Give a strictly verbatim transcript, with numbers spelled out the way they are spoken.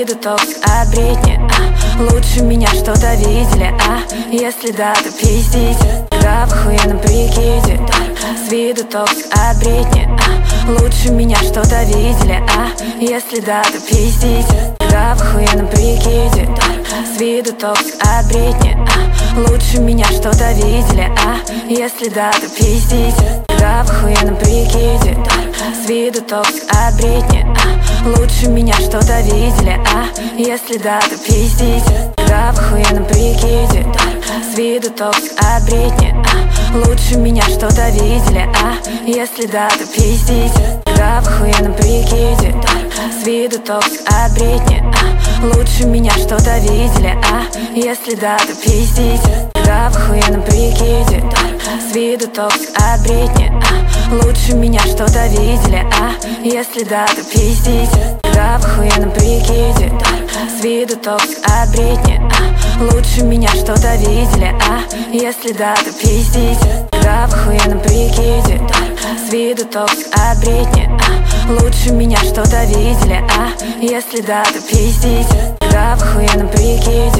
виду токсик от бредни, а лучше меня что-то видели, а если да, то пиздите. Да, в охуенном прикиде, с виду токсик от бредни, а лучше меня что-то видели, а если да, то пиздите. Да, в охуенном прикиде, с виду токсик от бредни, а лучше меня что-то видели, а если да, то пиздите. Да, в охуенном прикиде, с виду токсик от бредни, а лучше меня что-то видели, а если да, то пиздите. Да, в охуенном прикиде, с виду токсик от бредни, а лучше меня что-то видели, а если да, то пиздите. Да, в охуенном прикиде, с виду токсик от бредни, а лучше меня что-то видели, а если да, то пиздите. Да, в охуенном прикиде, с виду токсик от бредни, а лучше меня что-то видели, а если да, то пиздите. Да, в охуенном прикиде, с виду токсик от бредни, а лучше меня что-то видели, а если да, то пиздите. Да, в охуенном прикиде, с виду токсик от бредни, а лучше меня что-то видели, а если да, то пиздите. Да, в охуенном прикиде.